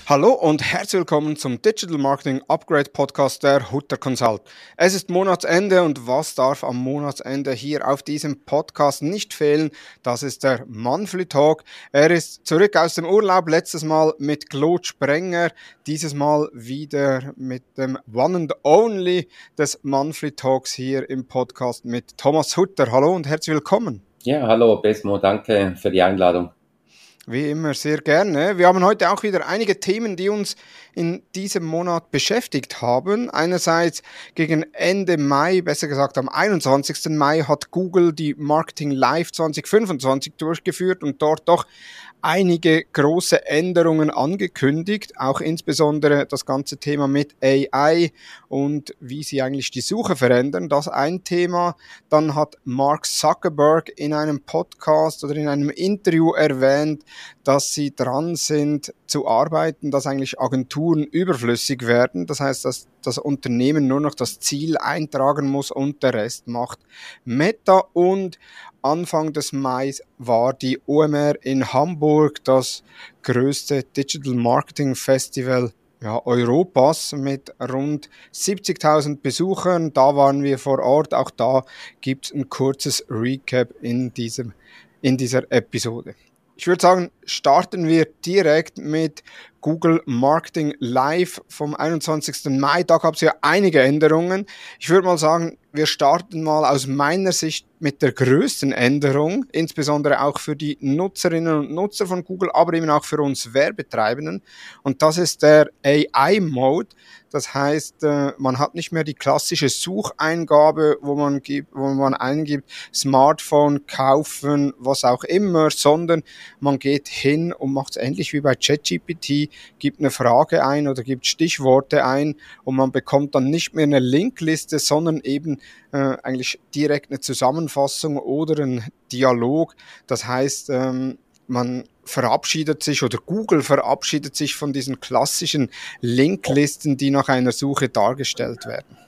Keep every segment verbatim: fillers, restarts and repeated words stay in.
Hallo und herzlich willkommen zum Digital Marketing Upgrade Podcast der Hutter Consult. Es ist Monatsende und was darf am Monatsende hier auf diesem Podcast nicht fehlen? Das ist der Monthly Talk. Er ist zurück aus dem Urlaub, letztes Mal mit Claude Sprenger, dieses Mal wieder mit dem One and Only des Monthly Talks hier im Podcast mit Thomas Hutter. Hallo und herzlich willkommen. Ja, hallo Besmo, danke für die Einladung. Wie immer, sehr gerne. Wir haben heute auch wieder einige Themen, die uns in diesem Monat beschäftigt haben. Einerseits gegen Ende Mai, besser gesagt am einundzwanzigsten Mai, hat Google die Marketing Live zwanzig fünfundzwanzig durchgeführt und dort doch einige große Änderungen angekündigt, auch insbesondere das ganze Thema mit A I und wie sie eigentlich die Suche verändern. Das ein Thema. Dann hat Mark Zuckerberg in einem Podcast oder in einem Interview erwähnt, dass sie dran sind zu arbeiten, dass eigentlich Agenturen überflüssig werden. Das heißt, dass das Unternehmen nur noch das Ziel eintragen muss und der Rest macht Meta. Und Anfang des Mai war die O M R in Hamburg, das größte Digital Marketing Festival ja, Europas mit rund siebzigtausend Besuchern. Da waren wir vor Ort. Auch da gibt es ein kurzes Recap in, diesem, in dieser Episode. Ich würde sagen, starten wir direkt mit Google Marketing Live vom einundzwanzigsten Mai. Da gab es ja einige Änderungen. Ich würde mal sagen, wir starten mal aus meiner Sicht mit der größten Änderung, insbesondere auch für die Nutzerinnen und Nutzer von Google, aber eben auch für uns Werbetreibenden. Und das ist der A I-Mode. Das heißt, man hat nicht mehr die klassische Sucheingabe, wo man gibt, wo man eingibt, Smartphone, kaufen, was auch immer, sondern man geht hin und macht es ähnlich wie bei ChatGPT, gibt eine Frage ein oder gibt Stichworte ein und man bekommt dann nicht mehr eine Linkliste, sondern eben äh, eigentlich direkt eine Zusammenfassung oder einen Dialog. Das heißt, ähm, man verabschiedet sich oder Google verabschiedet sich von diesen klassischen Linklisten, die nach einer Suche dargestellt werden.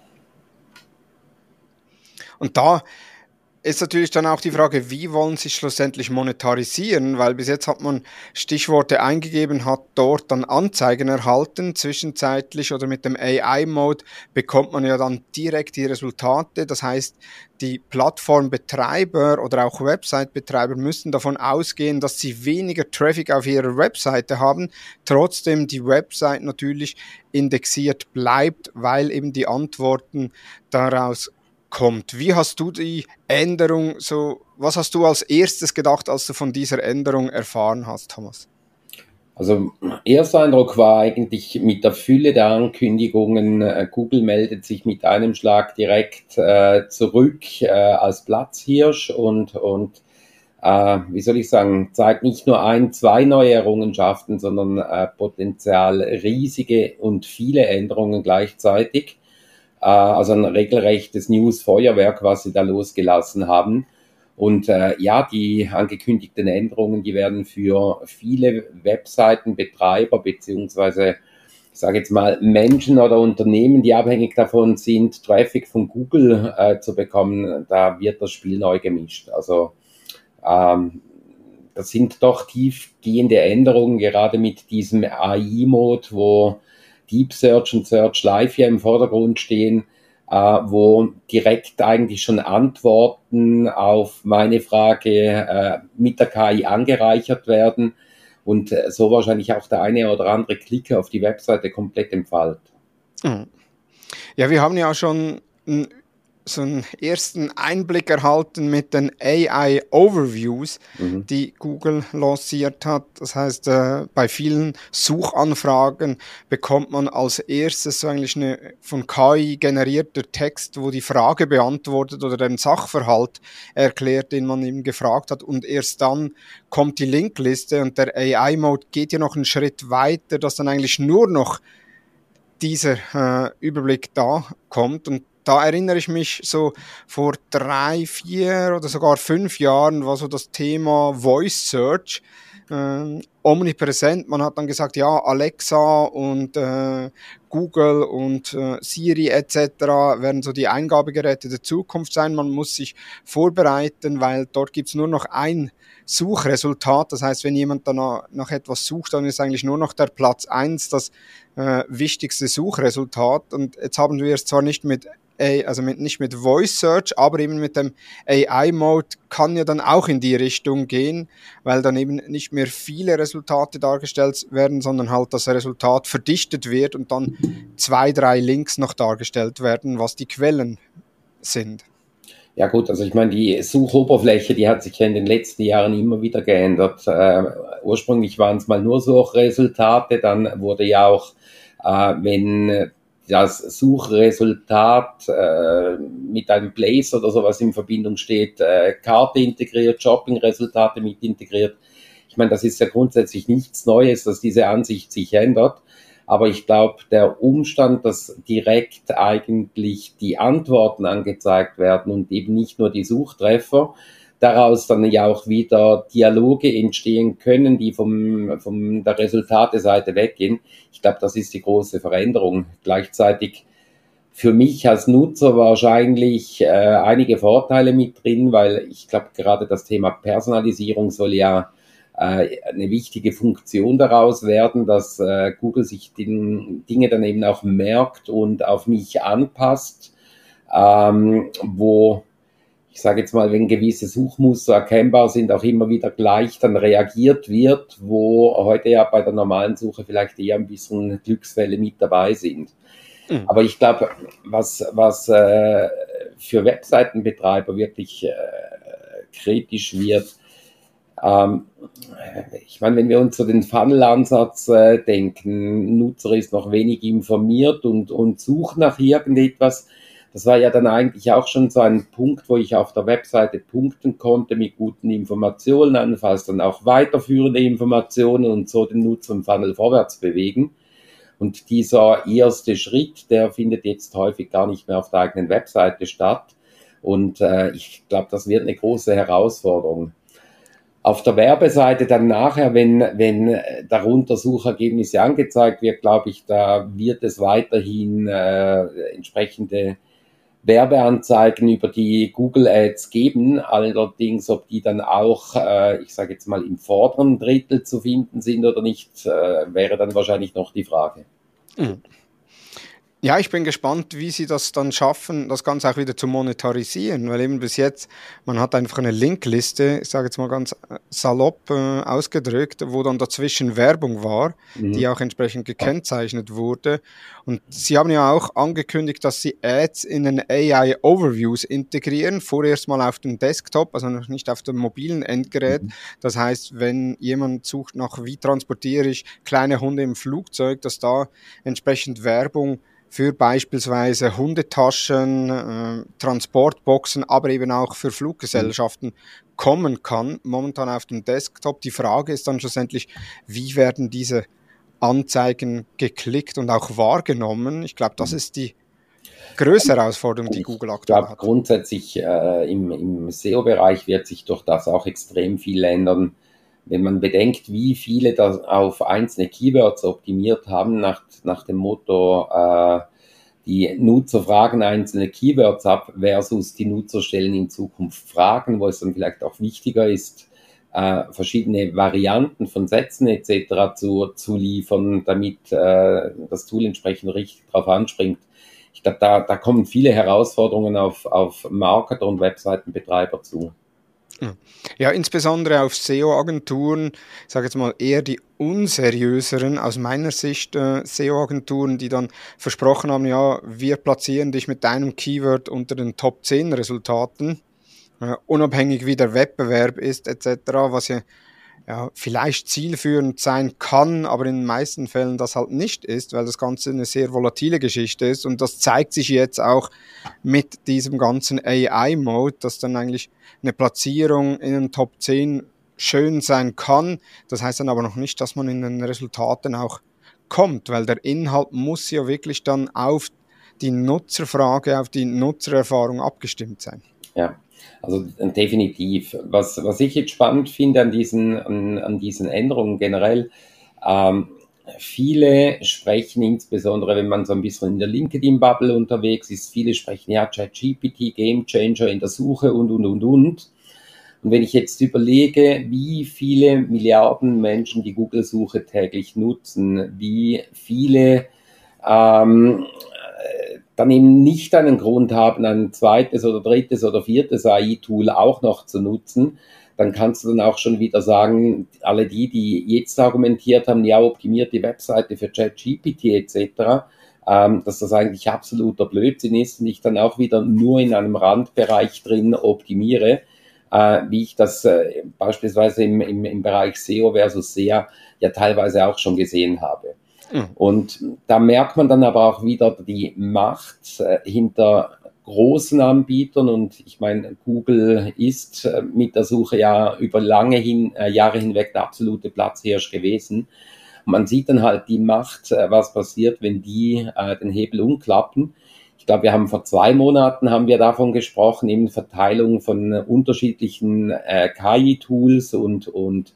Und da ist natürlich dann auch die Frage, wie wollen sie schlussendlich monetarisieren, weil bis jetzt hat man Stichworte eingegeben, hat dort dann Anzeigen erhalten, zwischenzeitlich oder mit dem A I-Mode bekommt man ja dann direkt die Resultate, das heißt, die Plattformbetreiber oder auch Website-Betreiber müssen davon ausgehen, dass sie weniger Traffic auf ihrer Webseite haben, trotzdem die Website natürlich indexiert bleibt, weil eben die Antworten daraus kommt. Wie hast du die Änderung so, was hast du als erstes gedacht, als du von dieser Änderung erfahren hast, Thomas? Also erster Eindruck war eigentlich mit der Fülle der Ankündigungen, äh, Google meldet sich mit einem Schlag direkt äh, zurück äh, als Platzhirsch und, und äh, wie soll ich sagen, zeigt nicht nur ein, zwei neue Errungenschaften, sondern äh, potenziell riesige und viele Änderungen gleichzeitig. Also ein regelrechtes News-Feuerwerk, was sie da losgelassen haben. Und äh, ja, die angekündigten Änderungen, die werden für viele Webseitenbetreiber beziehungsweise, ich sage jetzt mal, Menschen oder Unternehmen, die abhängig davon sind, Traffic von Google äh, zu bekommen, da wird das Spiel neu gemischt. Also ähm, das sind doch tiefgehende Änderungen, gerade mit diesem A I-Mode, wo Deep Search und Search Live hier im Vordergrund stehen, äh, wo direkt eigentlich schon Antworten auf meine Frage äh, mit der K I angereichert werden und äh, so wahrscheinlich auch der eine oder andere Klick auf die Webseite komplett entfällt. Ja, wir haben ja schon ein so einen ersten Einblick erhalten mit den A I-Overviews, mhm. die Google lanciert hat. Das heißt, äh, bei vielen Suchanfragen bekommt man als erstes so eigentlich eine von K I generierter Text, wo die Frage beantwortet oder den Sachverhalt erklärt, den man eben gefragt hat. Und erst dann kommt die Linkliste und der A I-Mode geht ja noch einen Schritt weiter, dass dann eigentlich nur noch dieser äh, Überblick da kommt. Und da erinnere ich mich so vor drei, vier oder sogar fünf Jahren war so das Thema Voice Search. äh, omnipräsent. Man hat dann gesagt, ja, Alexa und äh, Google und äh, Siri et cetera werden so die Eingabegeräte der Zukunft sein. Man muss sich vorbereiten, weil dort gibt's nur noch ein Suchresultat. Das heißt, wenn jemand dann nach etwas sucht, dann ist eigentlich nur noch der Platz eins das äh, wichtigste Suchresultat. Und jetzt haben wir es zwar nicht mit also mit, nicht mit Voice Search, aber eben mit dem A I-Mode kann ja dann auch in die Richtung gehen, weil dann eben nicht mehr viele Resultate dargestellt werden, sondern halt das Resultat verdichtet wird und dann zwei, drei Links noch dargestellt werden, was die Quellen sind. Ja gut, also ich meine, die Suchoberfläche, die hat sich ja in den letzten Jahren immer wieder geändert. Äh, ursprünglich waren es mal nur Suchresultate, dann wurde ja auch, äh, wenn das Suchresultat äh, mit einem Place oder sowas in Verbindung steht, äh, Karte integriert, Shopping-Resultate mit integriert. Ich meine, das ist ja grundsätzlich nichts Neues, dass diese Ansicht sich ändert. Aber ich glaube, der Umstand, dass direkt eigentlich die Antworten angezeigt werden und eben nicht nur die Suchtreffer, daraus dann ja auch wieder Dialoge entstehen können, die vom, von der Resultateseite weggehen. Ich glaube, das ist die große Veränderung. Gleichzeitig für mich als Nutzer wahrscheinlich äh, einige Vorteile mit drin, weil ich glaube, gerade das Thema Personalisierung soll ja äh, eine wichtige Funktion daraus werden, dass äh, Google sich die Dinge dann eben auch merkt und auf mich anpasst, ähm, wo ich sage jetzt mal, wenn gewisse Suchmuster erkennbar sind, auch immer wieder gleich dann reagiert wird, wo heute ja bei der normalen Suche vielleicht eher ein bisschen Glücksfälle mit dabei sind. Mhm. Aber ich glaube, was, was äh, für Webseitenbetreiber wirklich äh, kritisch wird, ähm, ich meine, wenn wir uns so den Funnel-Ansatz äh, denken, Nutzer ist noch wenig informiert und, und sucht nach irgendetwas. Das war ja dann eigentlich auch schon so ein Punkt, wo ich auf der Webseite punkten konnte mit guten Informationen, allenfalls dann auch weiterführende Informationen und so den Nutzer im Funnel vorwärts bewegen. Und dieser erste Schritt, der findet jetzt häufig gar nicht mehr auf der eigenen Webseite statt. Und äh, ich glaube, das wird eine große Herausforderung. Auf der Werbeseite dann nachher, wenn, wenn darunter Suchergebnisse angezeigt wird, glaube ich, da wird es weiterhin äh, entsprechende Werbeanzeigen über die Google Ads geben, allerdings, ob die dann auch, äh, ich sage jetzt mal, im vorderen Drittel zu finden sind oder nicht, äh, wäre dann wahrscheinlich noch die Frage. Mhm. Ja, ich bin gespannt, wie sie das dann schaffen, das Ganze auch wieder zu monetarisieren, weil eben bis jetzt, man hat einfach eine Linkliste, ich sage jetzt mal ganz salopp äh, ausgedrückt, wo dann dazwischen Werbung war, mhm. die auch entsprechend gekennzeichnet wurde. Und sie haben ja auch angekündigt, dass sie Ads in den A I-Overviews integrieren, vorerst mal auf dem Desktop, also noch nicht auf dem mobilen Endgerät. Mhm. Das heißt, wenn jemand sucht nach, wie transportiere ich kleine Hunde im Flugzeug, dass da entsprechend Werbung für beispielsweise Hundetaschen, äh, Transportboxen, aber eben auch für Fluggesellschaften kommen kann, momentan auf dem Desktop. Die Frage ist dann schlussendlich, wie werden diese Anzeigen geklickt und auch wahrgenommen? Ich glaube, das ist die größte Herausforderung, die Google aktuell hat. Grundsätzlich äh, im, im S E O-Bereich wird sich durch das auch extrem viel ändern. Wenn man bedenkt, wie viele da auf einzelne Keywords optimiert haben, nach, nach dem Motto, äh, die Nutzer fragen einzelne Keywords ab versus die Nutzer stellen in Zukunft Fragen, wo es dann vielleicht auch wichtiger ist, äh, verschiedene Varianten von Sätzen et cetera zu, zu liefern, damit äh, das Tool entsprechend richtig darauf anspringt. Ich glaube, da, da kommen viele Herausforderungen auf, auf Marketer und Webseitenbetreiber zu. Ja, insbesondere auf S E O-Agenturen, ich sage jetzt mal eher die unseriöseren, aus meiner Sicht äh, S E O-Agenturen, die dann versprochen haben, ja, wir platzieren dich mit deinem Keyword unter den Top zehn Resultaten, äh, unabhängig wie der Wettbewerb ist et cetera, was ja, ja vielleicht zielführend sein kann, aber in den meisten Fällen das halt nicht ist, weil das Ganze eine sehr volatile Geschichte ist und das zeigt sich jetzt auch mit diesem ganzen A I-Mode, dass dann eigentlich eine Platzierung in den Top zehn schön sein kann. Das heißt dann aber noch nicht, dass man in den Resultaten auch kommt, weil der Inhalt muss ja wirklich dann auf die Nutzerfrage, auf die Nutzererfahrung abgestimmt sein. Ja, Also definitiv. Was, was ich jetzt spannend finde an diesen, an, an diesen Änderungen generell, ähm, viele sprechen, insbesondere wenn man so ein bisschen in der LinkedIn-Bubble unterwegs ist, viele sprechen, ja, ChatGPT, Game Changer in der Suche und, und, und, und. Und wenn ich jetzt überlege, wie viele Milliarden Menschen die Google-Suche täglich nutzen, wie viele ähm, dann eben nicht einen Grund haben, ein zweites oder drittes oder viertes A I-Tool auch noch zu nutzen, dann kannst du dann auch schon wieder sagen, alle die, die jetzt argumentiert haben, ja, optimiert die Webseite für ChatGPT et cetera, ähm, dass das eigentlich absoluter Blödsinn ist und ich dann auch wieder nur in einem Randbereich drin optimiere, äh, wie ich das äh, beispielsweise im, im, im Bereich S E O versus S E A ja teilweise auch schon gesehen habe. Mhm. Und da merkt man dann aber auch wieder die Macht äh, hinter großen Anbietern und ich meine, Google ist äh, mit der Suche ja über lange hin, äh, Jahre hinweg der absolute Platzhirsch gewesen. Und man sieht dann halt die Macht, äh, was passiert, wenn die äh, den Hebel umklappen. Ich glaube, wir haben vor zwei Monaten haben wir davon gesprochen, eben Verteilung von äh, unterschiedlichen äh, K I-Tools und, und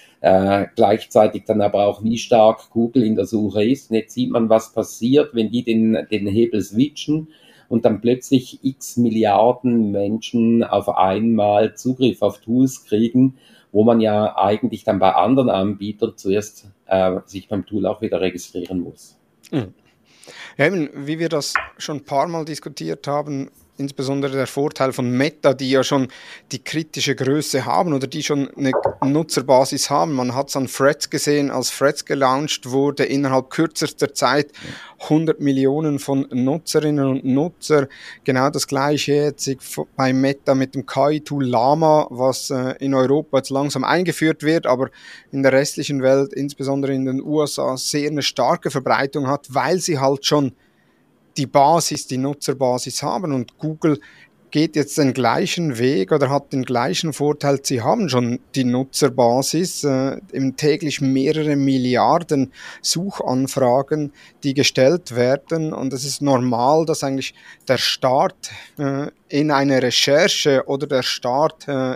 äh, gleichzeitig dann aber auch, wie stark Google in der Suche ist. Und jetzt sieht man, was passiert, wenn die den, den Hebel switchen und dann plötzlich x Milliarden Menschen auf einmal Zugriff auf Tools kriegen, wo man ja eigentlich dann bei anderen Anbietern zuerst äh, sich beim Tool auch wieder registrieren muss. Mhm. Ja, eben, wie wir das schon ein paar Mal diskutiert haben, insbesondere der Vorteil von Meta, die ja schon die kritische Größe haben oder die schon eine Nutzerbasis haben. Man hat es an Threads gesehen, als Threads gelauncht wurde, innerhalb kürzester Zeit hundert Millionen von Nutzerinnen und Nutzer. Genau das Gleiche jetzt bei Meta mit dem K I-Tool Llama, was äh, in Europa jetzt langsam eingeführt wird, aber in der restlichen Welt, insbesondere in den U S A, sehr eine starke Verbreitung hat, weil sie halt schon die Basis, die Nutzerbasis haben und Google geht jetzt den gleichen Weg oder hat den gleichen Vorteil, sie haben schon die Nutzerbasis, äh, eben täglich mehrere Milliarden Suchanfragen, die gestellt werden und es ist normal, dass eigentlich der Start äh, in eine Recherche oder der Start äh,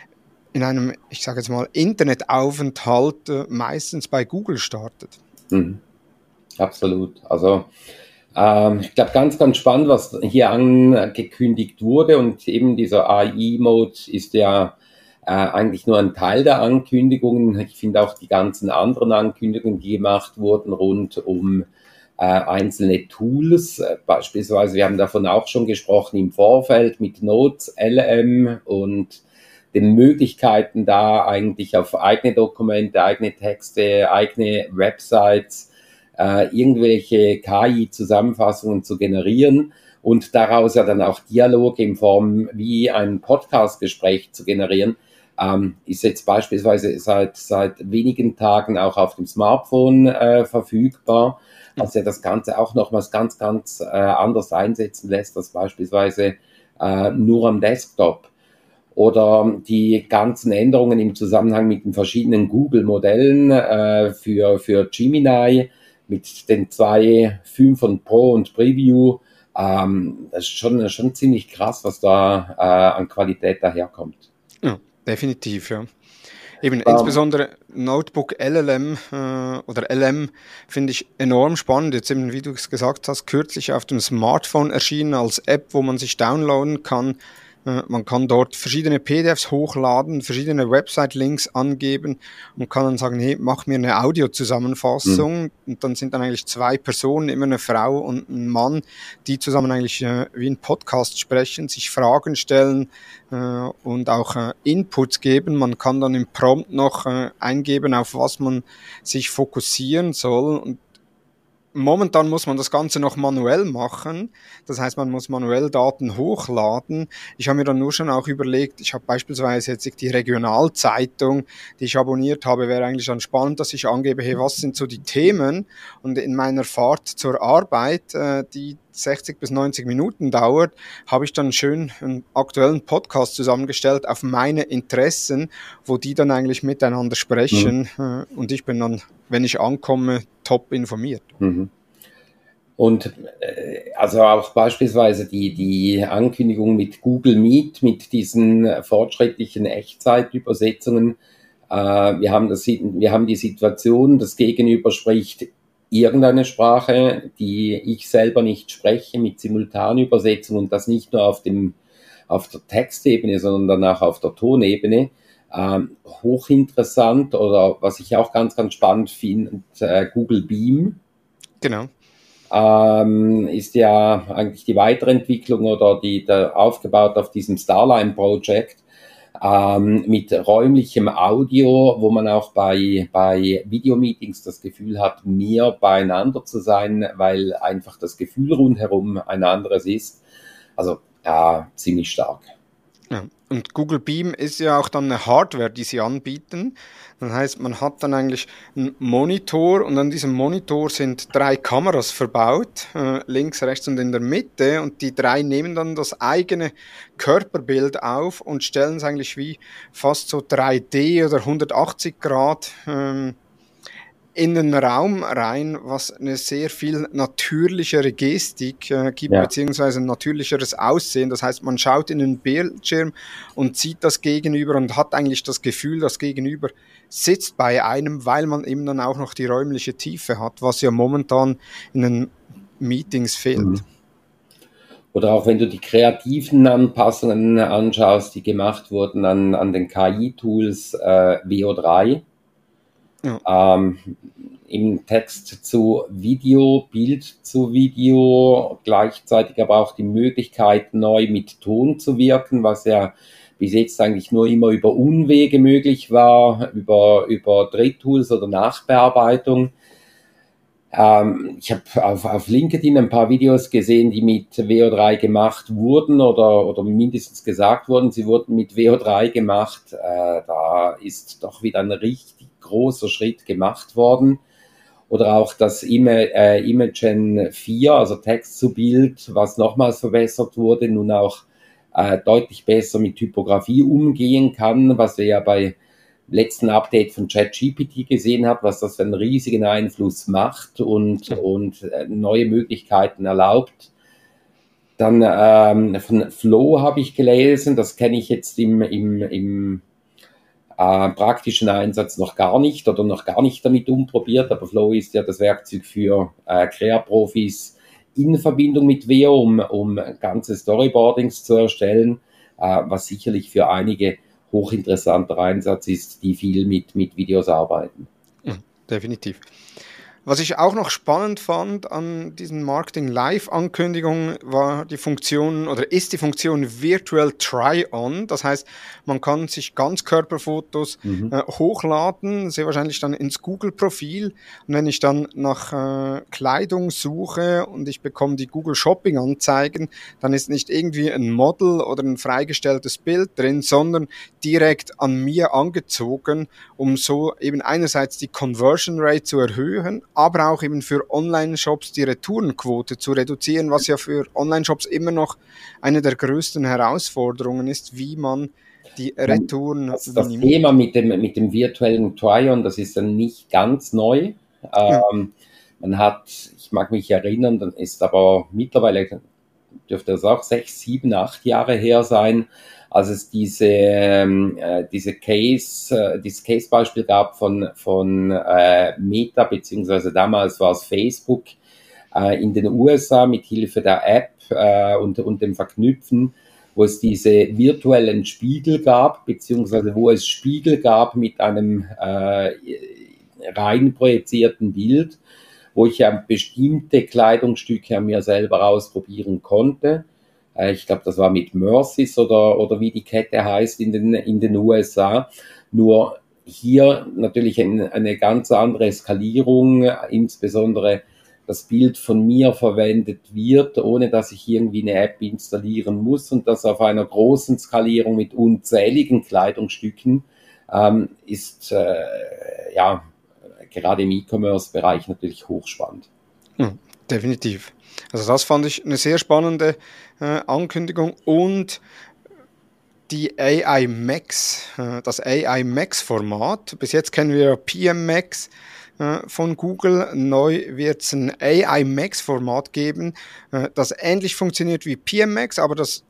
in einem, ich sage jetzt mal, Internetaufenthalt äh, meistens bei Google startet. Mhm. Absolut, also ich glaube, ganz, ganz spannend, was hier angekündigt wurde und eben dieser A I-Mode ist ja äh, eigentlich nur ein Teil der Ankündigungen. Ich finde auch die ganzen anderen Ankündigungen, die gemacht wurden rund um äh, einzelne Tools, äh, beispielsweise, wir haben davon auch schon gesprochen im Vorfeld mit Notes L M und den Möglichkeiten da eigentlich auf eigene Dokumente, eigene Texte, eigene Websites Äh, irgendwelche K I-Zusammenfassungen zu generieren und daraus ja dann auch Dialoge in Form wie ein Podcast-Gespräch zu generieren, ähm, ist jetzt beispielsweise seit seit wenigen Tagen auch auf dem Smartphone äh, verfügbar, was ja das Ganze auch nochmals ganz, ganz äh, anders einsetzen lässt, als beispielsweise äh, nur am Desktop. Oder die ganzen Änderungen im Zusammenhang mit den verschiedenen Google-Modellen äh, für, für Gemini, mit den zwei Fünfern Pro und Preview, ähm, das ist schon, schon ziemlich krass, was da äh, an Qualität daherkommt. Ja, definitiv, ja. Eben, um, insbesondere Notebook L L M äh, oder L M finde ich enorm spannend. Jetzt eben, wie du es gesagt hast, kürzlich auf dem Smartphone erschienen als App, wo man sich downloaden kann. Man kann dort verschiedene P D Fs hochladen, verschiedene Website-Links angeben und kann dann sagen, hey, mach mir eine Audiozusammenfassung. Mhm. Und dann sind dann eigentlich zwei Personen, immer eine Frau und ein Mann, die zusammen eigentlich äh, wie ein Podcast sprechen, sich Fragen stellen äh, und auch äh, Inputs geben. Man kann dann im Prompt noch äh, eingeben, auf was man sich fokussieren soll. Und momentan muss man das Ganze noch manuell machen. Das heißt, man muss manuell Daten hochladen. Ich habe mir dann nur schon auch überlegt, ich habe beispielsweise jetzt die Regionalzeitung, die ich abonniert habe, wäre eigentlich dann spannend, dass ich angebe, hey, was sind so die Themen? Und in meiner Fahrt zur Arbeit, äh, die sechzig bis neunzig Minuten dauert, habe ich dann schön einen aktuellen Podcast zusammengestellt auf meine Interessen, wo die dann eigentlich miteinander sprechen. Mhm. Und ich bin dann, wenn ich ankomme, top informiert. Mhm. Und äh, also auch beispielsweise die, die Ankündigung mit Google Meet, mit diesen fortschrittlichen Echtzeitübersetzungen. Äh, wir haben das, wir haben die Situation, das Gegenüber spricht irgendeine Sprache, die ich selber nicht spreche, mit Simultanübersetzung, und das nicht nur auf dem, auf der Textebene, sondern dann auch auf der Tonebene. Ähm, hochinteressant, oder was ich auch ganz, ganz spannend finde, äh, Google Beam. Genau. Ähm, ist ja eigentlich die Weiterentwicklung oder die, der, aufgebaut auf diesem Starline Project, ähm, mit räumlichem Audio, wo man auch bei, bei Videomeetings das Gefühl hat, mehr beieinander zu sein, weil einfach das Gefühl rundherum ein anderes ist. Also ja, ziemlich stark. Ja. Und Google Beam ist ja auch dann eine Hardware, die sie anbieten. Das heißt, man hat dann eigentlich einen Monitor und an diesem Monitor sind drei Kameras verbaut, äh, links, rechts und in der Mitte. Und die drei nehmen dann das eigene Körperbild auf und stellen es eigentlich wie fast so drei D oder hundertachtzig Grad ähm, in den Raum rein, was eine sehr viel natürlichere Gestik äh, gibt, Ja. beziehungsweise ein natürlicheres Aussehen. Das heißt, man schaut in den Bildschirm und sieht das Gegenüber und hat eigentlich das Gefühl, das Gegenüber sitzt bei einem, weil man eben dann auch noch die räumliche Tiefe hat, was ja momentan in den Meetings fehlt. Mhm. Oder auch wenn du die kreativen Anpassungen anschaust, die gemacht wurden an, an den K I-Tools äh, V O drei. Ja. Ähm, im Text zu Video, Bild zu Video, gleichzeitig aber auch die Möglichkeit, neu mit Ton zu wirken, was ja bis jetzt eigentlich nur immer über Umwege möglich war, über, über Drehtools oder Nachbearbeitung. Ähm, ich habe auf, auf LinkedIn ein paar Videos gesehen, die mit V O drei gemacht wurden oder, oder mindestens gesagt wurden, sie wurden mit V O drei gemacht. Äh, da ist doch wieder ein richtig großer Schritt gemacht worden. Oder auch das äh, Imagen vier, also Text zu Bild, was nochmals verbessert wurde, nun auch äh, deutlich besser mit Typografie umgehen kann, was wir ja bei letzten Update von ChatGPT gesehen hat, was das für einen riesigen Einfluss macht und, ja. und äh, neue Möglichkeiten erlaubt. Dann ähm, von Flow habe ich gelesen, das kenne ich jetzt im, im, im äh, praktischen Einsatz noch gar nicht oder noch gar nicht damit umprobiert, aber Flow ist ja das Werkzeug für äh, Crea-Profis in Verbindung mit V O, um, um ganze Storyboardings zu erstellen, äh, was sicherlich für einige hochinteressanter Einsatz ist, die viel mit, mit Videos arbeiten. Ja, definitiv. Was ich auch noch spannend fand an diesen Marketing-Live-Ankündigungen war die Funktion oder ist die Funktion Virtual Try-On. Das heißt, man kann sich Ganzkörperfotos mhm. äh, hochladen, sehr wahrscheinlich dann ins Google-Profil. Und wenn ich dann nach äh, Kleidung suche und ich bekomme die Google Shopping-Anzeigen, dann ist nicht irgendwie ein Model oder ein freigestelltes Bild drin, sondern direkt an mir angezogen, um so eben einerseits die Conversion Rate zu erhöhen, aber auch eben für Online-Shops die Retourenquote zu reduzieren, was ja für Online-Shops immer noch eine der größten Herausforderungen ist, wie man die Retouren das, das Thema mit dem, mit dem virtuellen Try-On, das ist dann nicht ganz neu. Ja. Ähm, man hat, ich mag mich erinnern, dann ist aber mittlerweile, dürfte das auch sechs, sieben, acht Jahre her sein, als es diese, äh, diese Case, äh, dieses Case-Beispiel gab von, von äh, Meta, beziehungsweise damals war es Facebook, äh, in den U S A mit Hilfe der App äh, und, und dem Verknüpfen, wo es diese virtuellen Spiegel gab, beziehungsweise wo es Spiegel gab mit einem äh, rein projizierten Bild, wo ich ja bestimmte Kleidungsstücke an mir selber ausprobieren konnte. Ich glaube, das war mit Mercys oder, oder wie die Kette heißt in den, in den U S A. Nur hier natürlich ein, eine ganz andere Skalierung, insbesondere das Bild von mir verwendet wird, ohne dass ich irgendwie eine App installieren muss, und das auf einer großen Skalierung mit unzähligen Kleidungsstücken ähm, ist äh, ja gerade im E-Commerce-Bereich natürlich hochspannend. Ja, definitiv. Also das fand ich eine sehr spannende äh, Ankündigung, und die A I Max, äh, das A I Max Format. Bis jetzt kennen wir P M Max, äh, von Google. Neu wird es ein A I Max-Format geben, äh, das ähnlich funktioniert wie P M Max, aber das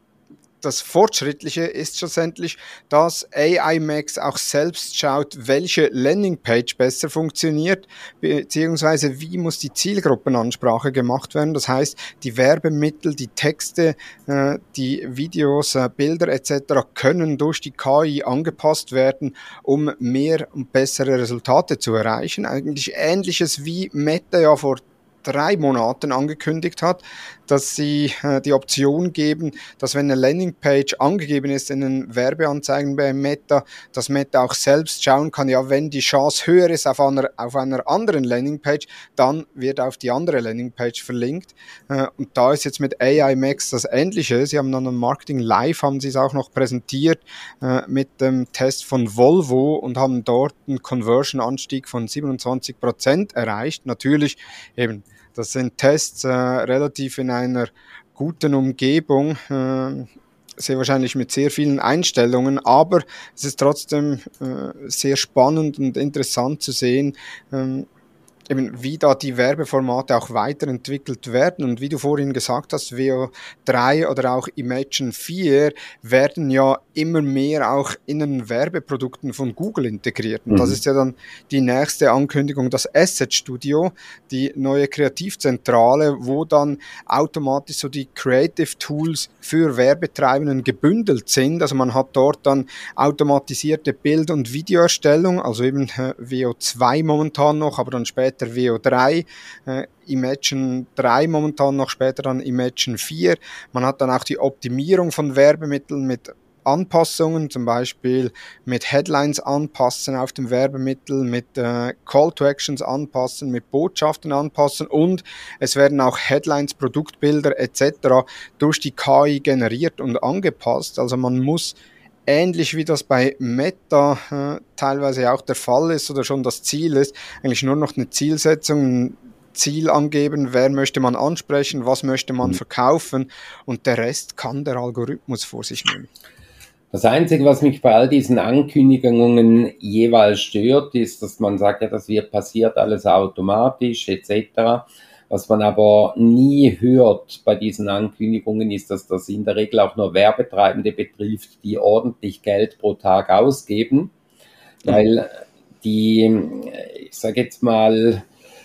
Das Fortschrittliche ist schlussendlich, dass A I Max auch selbst schaut, welche Landingpage besser funktioniert, beziehungsweise wie muss die Zielgruppenansprache gemacht werden. Das heißt, die Werbemittel, die Texte, äh, die Videos, äh, Bilder et cetera können durch die K I angepasst werden, um mehr und bessere Resultate zu erreichen. Eigentlich Ähnliches wie Meta ja vor drei Monaten angekündigt hat, dass sie äh, die Option geben, dass wenn eine Landingpage angegeben ist in den Werbeanzeigen bei Meta, dass Meta auch selbst schauen kann, ja, wenn die Chance höher ist auf einer, auf einer anderen Landingpage, dann wird auf die andere Landingpage verlinkt. Äh, und da ist jetzt mit A I Max das Ähnliche. Sie haben dann am Marketing Live, haben sie es auch noch präsentiert äh, mit dem Test von Volvo und haben dort einen Conversion-Anstieg von siebenundzwanzig Prozent erreicht. Natürlich eben, das sind Tests äh, relativ in einer guten Umgebung, äh, sehr wahrscheinlich mit sehr vielen Einstellungen, aber es ist trotzdem äh, sehr spannend und interessant zu sehen, ähm, eben wie da die Werbeformate auch weiterentwickelt werden. Und wie du vorhin gesagt hast, V O drei oder auch Imagen vier werden ja immer mehr auch in den Werbeprodukten von Google integriert. Und mhm. das ist ja dann die nächste Ankündigung, das Asset Studio, die neue Kreativzentrale, wo dann automatisch so die Creative Tools für Werbetreibenden gebündelt sind. Also man hat dort dann automatisierte Bild- und Videoerstellung, also eben äh, V O zwei momentan noch, aber dann später V O drei, äh, Imagen drei momentan noch, später dann Imagen vier. Man hat dann auch die Optimierung von Werbemitteln mit Anpassungen, zum Beispiel mit Headlines anpassen auf dem Werbemittel, mit äh, Call to Actions anpassen, mit Botschaften anpassen und es werden auch Headlines, Produktbilder et cetera durch die K I generiert und angepasst. Also man muss ähnlich wie das bei Meta äh, teilweise auch der Fall ist oder schon das Ziel ist, eigentlich nur noch eine Zielsetzung, ein Ziel angeben, wer möchte man ansprechen, was möchte man verkaufen und der Rest kann der Algorithmus vor sich nehmen. Das Einzige, was mich bei all diesen Ankündigungen jeweils stört, ist, dass man sagt, ja, das wird passiert alles automatisch et cetera. Was man aber nie hört bei diesen Ankündigungen ist, dass das in der Regel auch nur Werbetreibende betrifft, die ordentlich Geld pro Tag ausgeben, mhm. weil die, ich sage jetzt mal,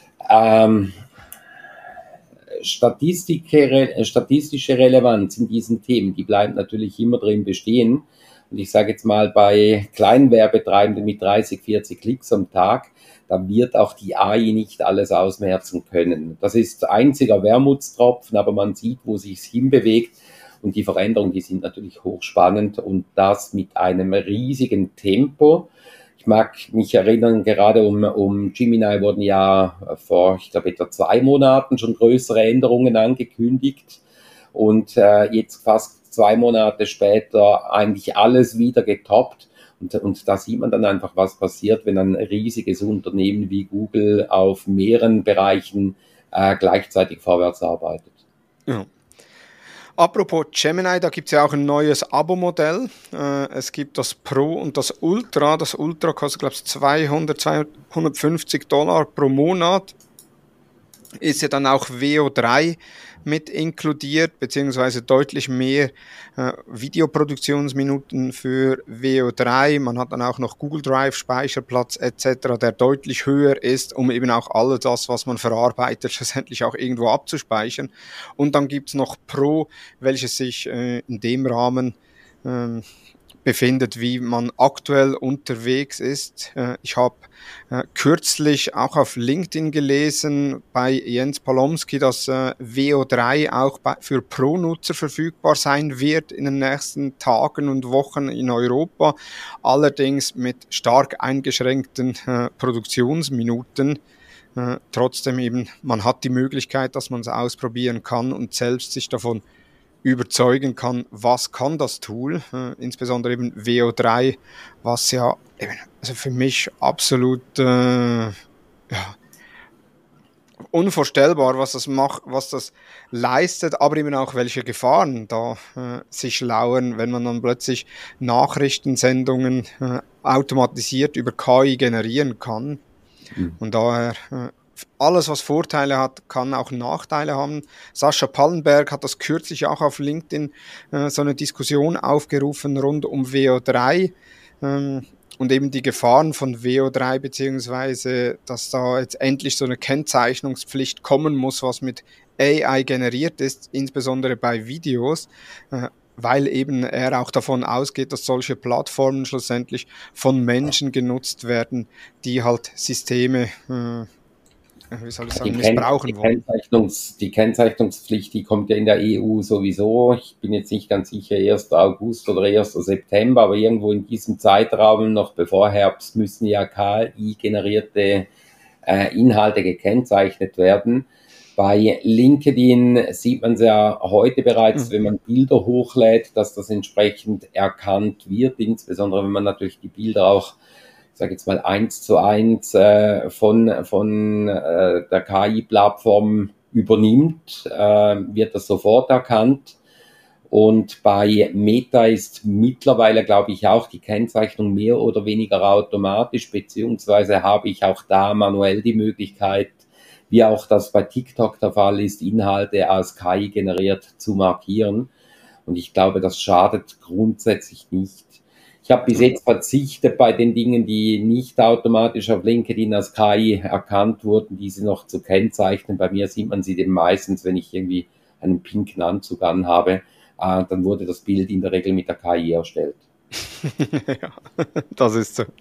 ähm, statistische, statistische Relevanz in diesen Themen, die bleibt natürlich immer drin bestehen. Und ich sage jetzt mal, bei kleinen Werbetreibenden mit dreißig, vierzig Klicks am Tag, da wird auch die A I nicht alles ausmerzen können. Das ist einziger Wermutstropfen, aber man sieht, wo sich's hinbewegt. Und die Veränderungen, die sind natürlich hochspannend und das mit einem riesigen Tempo. Ich mag mich erinnern, gerade um, um Gemini wurden ja vor, ich glaube, etwa zwei Monaten schon größere Änderungen angekündigt und äh, jetzt fast zwei Monate später eigentlich alles wieder getoppt. Und, und da sieht man dann einfach, was passiert, wenn ein riesiges Unternehmen wie Google auf mehreren Bereichen äh, gleichzeitig vorwärts arbeitet. Ja. Apropos Gemini, da gibt es ja auch ein neues Abo-Modell. Äh, es gibt das Pro und das Ultra. Das Ultra kostet, glaube ich, zweihundert, zweihundertfünfzig Dollar pro Monat. Ist ja dann auch V O drei mit inkludiert, beziehungsweise deutlich mehr äh, Videoproduktionsminuten für V O drei. Man hat dann auch noch Google Drive, Speicherplatz et cetera, der deutlich höher ist, um eben auch alles das, was man verarbeitet, schlussendlich auch irgendwo abzuspeichern. Und dann gibt's noch Pro, welches sich äh, in dem Rahmen äh, befindet, wie man aktuell unterwegs ist. Äh, ich habe äh, kürzlich auch auf LinkedIn gelesen bei Jens Palomski, dass äh, V O drei auch bei, für Pro-Nutzer verfügbar sein wird in den nächsten Tagen und Wochen in Europa, allerdings mit stark eingeschränkten äh, Produktionsminuten. Äh, trotzdem eben, man hat die Möglichkeit, dass man es ausprobieren kann und selbst sich davon überzeugen kann, was kann das Tool, äh, insbesondere eben V O drei, was ja eben, also für mich absolut äh, ja, unvorstellbar, was das macht, was das leistet, aber eben auch welche Gefahren da äh, sich lauern, wenn man dann plötzlich Nachrichtensendungen äh, automatisiert über K I generieren kann. Mhm. Und daher, äh, alles, was Vorteile hat, kann auch Nachteile haben. Sascha Pallenberg hat das kürzlich auch auf LinkedIn äh, so eine Diskussion aufgerufen rund um V O drei ähm, und eben die Gefahren von V O drei, beziehungsweise dass da jetzt endlich so eine Kennzeichnungspflicht kommen muss, was mit A I generiert ist, insbesondere bei Videos, äh, weil eben er auch davon ausgeht, dass solche Plattformen schlussendlich von Menschen genutzt werden, die halt Systeme äh, wie soll ich Die, sagen, Ken die, missbrauchen wollen. Kennzeichnungs die Kennzeichnungspflicht, die kommt ja in der E U sowieso. Ich bin jetzt nicht ganz sicher, erster August oder erster September, aber irgendwo in diesem Zeitraum, noch bevor Herbst, müssen ja K I-generierte äh, Inhalte gekennzeichnet werden. Bei LinkedIn sieht man es ja heute bereits, Mhm. wenn man Bilder hochlädt, dass das entsprechend erkannt wird, insbesondere wenn man natürlich die Bilder auch, ich sage jetzt mal, eins zu eins äh, von, von äh, der K I-Plattform übernimmt, äh, wird das sofort erkannt. Und bei Meta ist mittlerweile, glaube ich, auch die Kennzeichnung mehr oder weniger automatisch, beziehungsweise habe ich auch da manuell die Möglichkeit, wie auch das bei TikTok der Fall ist, Inhalte als K I generiert zu markieren. Und ich glaube, das schadet grundsätzlich nicht. Ich habe bis jetzt verzichtet bei den Dingen, die nicht automatisch auf LinkedIn als K I erkannt wurden, diese noch zu kennzeichnen. Bei mir sieht man sie denn meistens, wenn ich irgendwie einen pinken Anzug anhabe, äh, dann wurde das Bild in der Regel mit der K I erstellt. Ja, das ist so.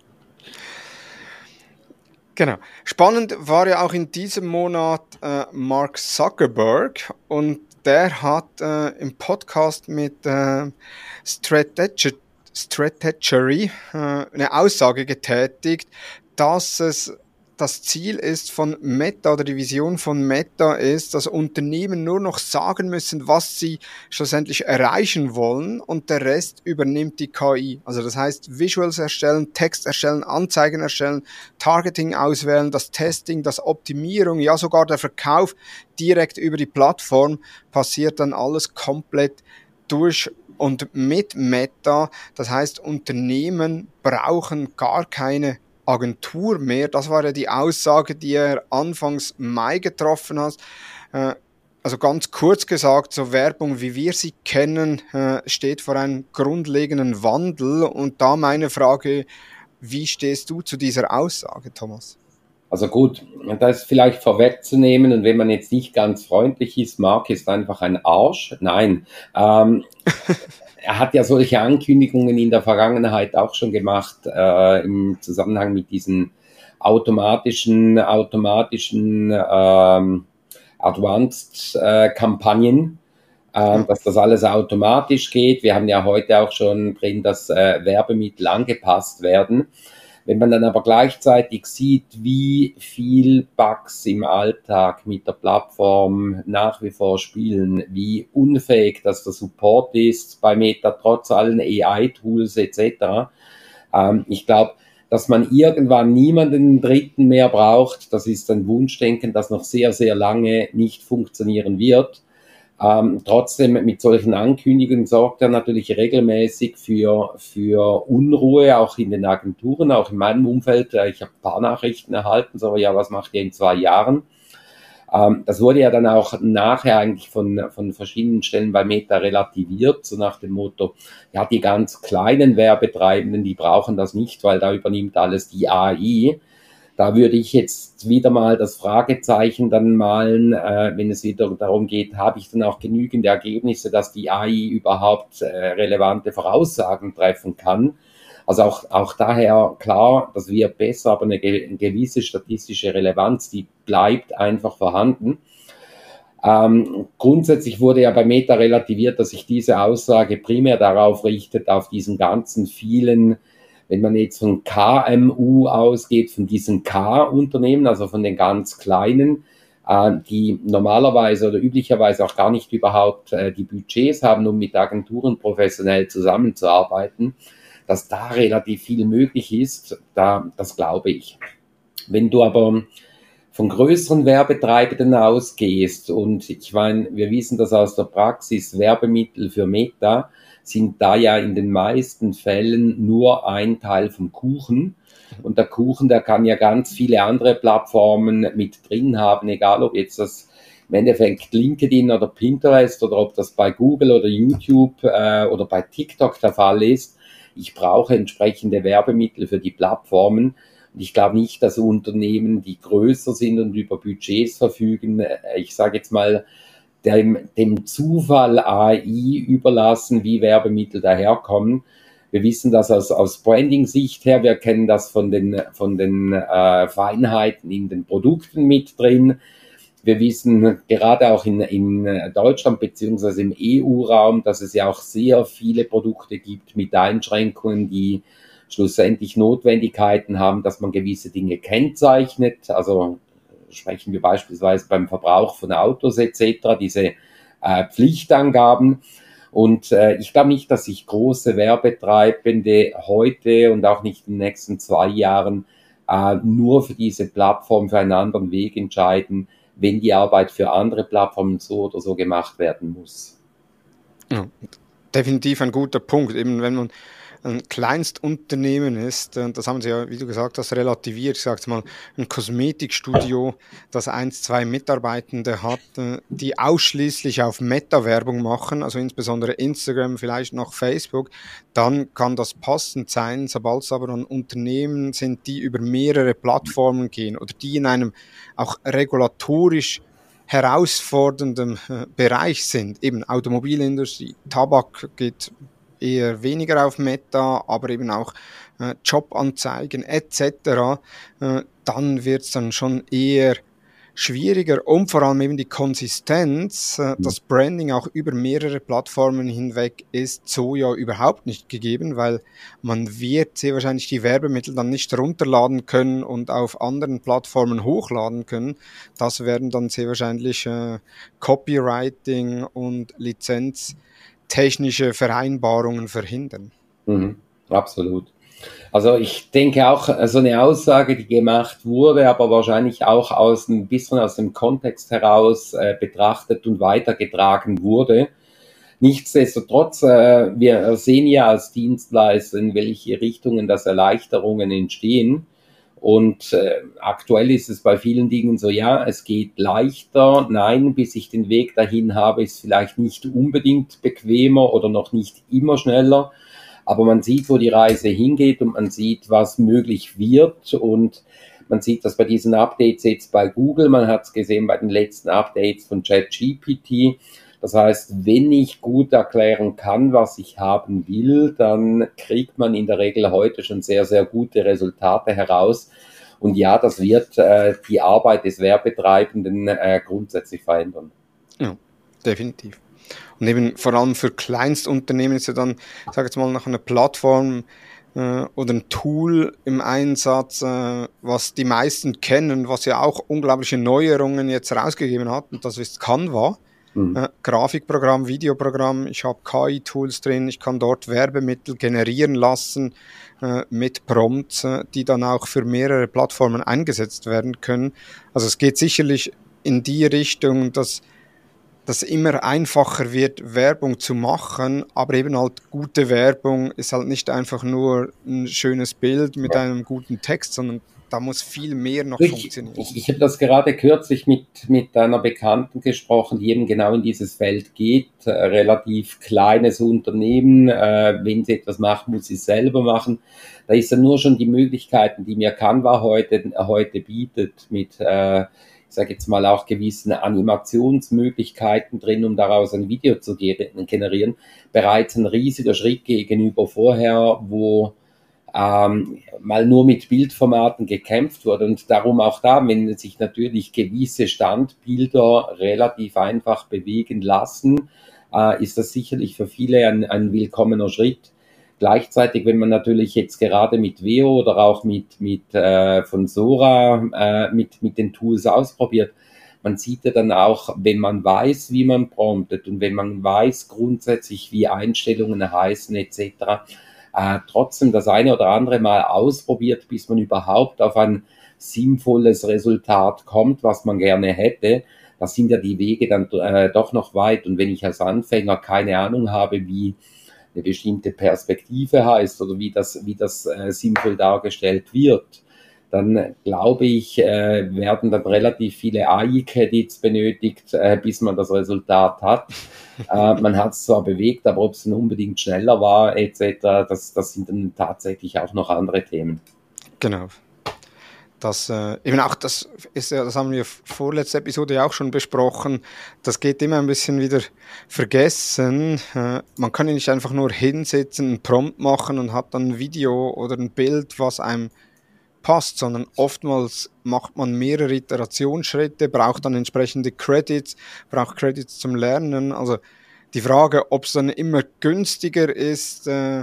Genau. Spannend war ja auch in diesem Monat äh, Mark Zuckerberg, und der hat äh, im Podcast mit äh, Strategy, Strategy äh, eine Aussage getätigt, dass es das Ziel ist von Meta, oder die Vision von Meta ist, dass Unternehmen nur noch sagen müssen, was sie schlussendlich erreichen wollen, und der Rest übernimmt die K I. Also das heißt, Visuals erstellen, Text erstellen, Anzeigen erstellen, Targeting auswählen, das Testing, das Optimierung, ja sogar der Verkauf direkt über die Plattform passiert dann alles komplett durch und mit Meta. Das heißt, Unternehmen brauchen gar keine Agentur mehr. Das war ja die Aussage, die er anfangs Mai getroffen hat. Äh, also ganz kurz gesagt, so Werbung, wie wir sie kennen, äh, steht vor einem grundlegenden Wandel. Und da meine Frage, wie stehst du zu dieser Aussage, Thomas? Also gut, das ist vielleicht vorwegzunehmen, und wenn man jetzt nicht ganz freundlich ist, Mark ist einfach ein Arsch. Nein, ähm, er hat ja solche Ankündigungen in der Vergangenheit auch schon gemacht, äh, im Zusammenhang mit diesen automatischen, automatischen ähm, Advanced-Kampagnen, äh, äh, dass das alles automatisch geht. Wir haben ja heute auch schon drin, dass äh, Werbemittel angepasst werden. Wenn man dann aber gleichzeitig sieht, wie viel Bugs im Alltag mit der Plattform nach wie vor spielen, wie unfähig dass der Support ist bei Meta trotz allen A I-Tools et cetera. Ähm, ich glaube, dass man irgendwann niemanden Dritten mehr braucht, das ist ein Wunschdenken, das noch sehr, sehr lange nicht funktionieren wird. Ähm, trotzdem mit solchen Ankündigungen sorgt er natürlich regelmäßig für, für Unruhe, auch in den Agenturen, auch in meinem Umfeld. Ich habe ein paar Nachrichten erhalten, so, ja, was macht ihr in zwei Jahren? Ähm, das wurde ja dann auch nachher eigentlich von, von verschiedenen Stellen bei Meta relativiert, so nach dem Motto, ja, die ganz kleinen Werbetreibenden, die brauchen das nicht, weil da übernimmt alles die A I. Da würde ich jetzt wieder mal das Fragezeichen dann malen, äh, wenn es wieder darum geht, habe ich dann auch genügend Ergebnisse, dass die A I überhaupt äh, relevante Voraussagen treffen kann. Also auch, auch daher klar, das wird besser, aber eine, ge- eine gewisse statistische Relevanz, die bleibt einfach vorhanden. Ähm, grundsätzlich wurde ja bei Meta relativiert, dass sich diese Aussage primär darauf richtet, auf diesen ganzen vielen, wenn man jetzt von K M U ausgeht, von diesen K-Unternehmen, also von den ganz kleinen, äh, die normalerweise oder üblicherweise auch gar nicht überhaupt äh, die Budgets haben, um mit Agenturen professionell zusammenzuarbeiten, dass da relativ viel möglich ist, da, das glaube ich. Wenn du aber von größeren Werbetreibenden ausgehst, und ich meine, wir wissen das aus der Praxis, Werbemittel für Meta sind da ja in den meisten Fällen nur ein Teil vom Kuchen. Und der Kuchen, der kann ja ganz viele andere Plattformen mit drin haben, egal ob jetzt das im Endeffekt LinkedIn oder Pinterest oder ob das bei Google oder YouTube äh, oder bei TikTok der Fall ist. Ich brauche entsprechende Werbemittel für die Plattformen. Und ich glaube nicht, dass Unternehmen, die größer sind und über Budgets verfügen, ich sage jetzt mal, dem, dem Zufall A I überlassen, wie Werbemittel daherkommen. Wir wissen das aus, aus Branding-Sicht her, wir kennen das von den, von den äh, Feinheiten in den Produkten mit drin. Wir wissen gerade auch in, in Deutschland beziehungsweise im E U-Raum, dass es ja auch sehr viele Produkte gibt mit Einschränkungen, die schlussendlich Notwendigkeiten haben, dass man gewisse Dinge kennzeichnet. Also sprechen wir beispielsweise beim Verbrauch von Autos et cetera, diese äh, Pflichtangaben. Und äh, ich glaube nicht, dass sich große Werbetreibende heute und auch nicht in den nächsten zwei Jahren äh, nur für diese Plattform für einen anderen Weg entscheiden, wenn die Arbeit für andere Plattformen so oder so gemacht werden muss. Ja, definitiv ein guter Punkt. Eben wenn man ein Kleinstunternehmen ist, und das haben sie ja, wie du gesagt hast, relativiert. Ich sage mal, ein Kosmetikstudio, das eins, zwei Mitarbeitende hat, die ausschließlich auf Meta-Werbung machen, also insbesondere Instagram, vielleicht noch Facebook, dann kann das passend sein. Sobald es aber an Unternehmen sind, die über mehrere Plattformen gehen oder die in einem auch regulatorisch herausforderndem Bereich sind, eben Automobilindustrie, Tabak geht eher weniger auf Meta, aber eben auch äh, Jobanzeigen et cetera, äh, dann wird es dann schon eher schwieriger und vor allem eben die Konsistenz, äh, das Branding auch über mehrere Plattformen hinweg ist so ja überhaupt nicht gegeben, weil man wird sehr wahrscheinlich die Werbemittel dann nicht runterladen können und auf anderen Plattformen hochladen können. Das werden dann sehr wahrscheinlich äh, Copywriting und Lizenz technische Vereinbarungen verhindern. Mhm, absolut. Also ich denke auch, so eine Aussage, die gemacht wurde, aber wahrscheinlich auch aus ein bisschen aus dem Kontext heraus äh, betrachtet und weitergetragen wurde. Nichtsdestotrotz, äh, wir sehen ja als Dienstleister, in welche Richtungen das Erleichterungen entstehen. Und äh, aktuell ist es bei vielen Dingen so, ja, es geht leichter. Nein, bis ich den Weg dahin habe, ist vielleicht nicht unbedingt bequemer oder noch nicht immer schneller. Aber man sieht, wo die Reise hingeht und man sieht, was möglich wird. Und man sieht das bei diesen Updates jetzt bei Google. Man hat es gesehen bei den letzten Updates von ChatGPT. Das heißt, wenn ich gut erklären kann, was ich haben will, dann kriegt man in der Regel heute schon sehr, sehr gute Resultate heraus. Und ja, das wird äh, die Arbeit des Werbetreibenden äh, grundsätzlich verändern. Ja, definitiv. Und eben vor allem für Kleinstunternehmen ist ja dann, ich sage jetzt mal, nach einer Plattform äh, oder ein Tool im Einsatz, äh, was die meisten kennen, was ja auch unglaubliche Neuerungen jetzt rausgegeben hat, und das ist Canva. Mhm. Äh, Grafikprogramm, Videoprogramm, ich habe K I-Tools drin, ich kann dort Werbemittel generieren lassen äh, mit Prompts, äh, die dann auch für mehrere Plattformen eingesetzt werden können. Also es geht sicherlich in die Richtung, dass dass immer einfacher wird, Werbung zu machen, aber eben halt gute Werbung ist halt nicht einfach nur ein schönes Bild mit ja. einem guten Text, sondern da muss viel mehr noch ich, funktionieren. Ich, ich habe das gerade kürzlich mit, mit einer Bekannten gesprochen, die eben genau in dieses Feld geht. Äh, relativ kleines Unternehmen, äh, wenn sie etwas macht, muss sie es selber machen. Da ist ja nur schon die Möglichkeiten, die mir Canva heute, heute bietet, mit äh, ich sage jetzt mal auch gewissen Animationsmöglichkeiten drin, um daraus ein Video zu generieren, bereits ein riesiger Schritt gegenüber vorher, wo ähm, mal nur mit Bildformaten gekämpft wurde. Und darum auch da, wenn sich natürlich gewisse Standbilder relativ einfach bewegen lassen, äh, ist das sicherlich für viele ein, ein willkommener Schritt. Gleichzeitig, wenn man natürlich jetzt gerade mit Veo oder auch mit, mit äh, von Sora äh, mit, mit den Tools ausprobiert, man sieht ja dann auch, wenn man weiß, wie man promptet und wenn man weiß grundsätzlich, wie Einstellungen heißen et cetera, äh, trotzdem das eine oder andere Mal ausprobiert, bis man überhaupt auf ein sinnvolles Resultat kommt, was man gerne hätte. Da sind ja die Wege dann äh, doch noch weit. Und wenn ich als Anfänger keine Ahnung habe, wie eine bestimmte Perspektive heißt oder wie das, wie das äh, sinnvoll dargestellt wird, dann glaube ich, äh, werden dann relativ viele A I-Credits benötigt, äh, bis man das Resultat hat. äh, man hat es zwar bewegt, aber ob es dann unbedingt schneller war, et cetera, das, das sind dann tatsächlich auch noch andere Themen. Genau. Das, äh, eben auch, das ist ja, das haben wir vorletzte Episode ja auch schon besprochen. Das geht immer ein bisschen wieder vergessen. Äh, man kann ja nicht einfach nur hinsetzen, einen Prompt machen und hat dann ein Video oder ein Bild, was einem passt, sondern oftmals macht man mehrere Iterationsschritte, braucht dann entsprechende Credits, braucht Credits zum Lernen. Also die Frage, ob es dann immer günstiger ist, äh,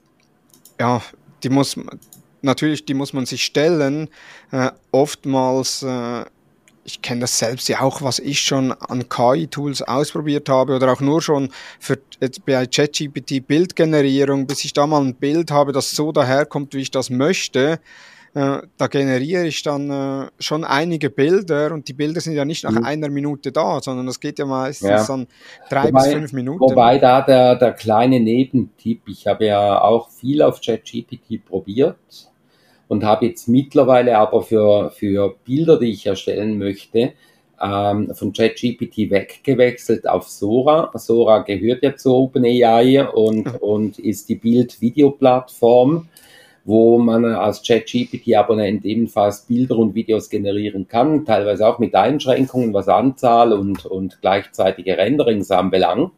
ja, die muss natürlich, die muss man sich stellen. Äh, oftmals, äh, ich kenne das selbst ja auch, was ich schon an K I-Tools ausprobiert habe oder auch nur schon für jetzt bei ChatGPT Bildgenerierung, bis ich da mal ein Bild habe, das so daherkommt, wie ich das möchte. Äh, da generiere ich dann äh, schon einige Bilder und die Bilder sind ja nicht nach Mhm. einer Minute da, sondern das geht ja meistens Ja. dann drei Wobei, bis fünf Minuten. wobei da der, der kleine Nebentipp, ich habe ja auch viel auf ChatGPT probiert und habe jetzt mittlerweile aber für, für Bilder, die ich erstellen möchte, ähm, von ChatGPT weggewechselt auf Sora. Sora gehört ja zu OpenAI und, Ja. und ist die Bild-Video-Plattform, wo man als ChatGPT-Abonnent ebenfalls Bilder und Videos generieren kann, teilweise auch mit Einschränkungen, was Anzahl und, und gleichzeitige Renderings anbelangt.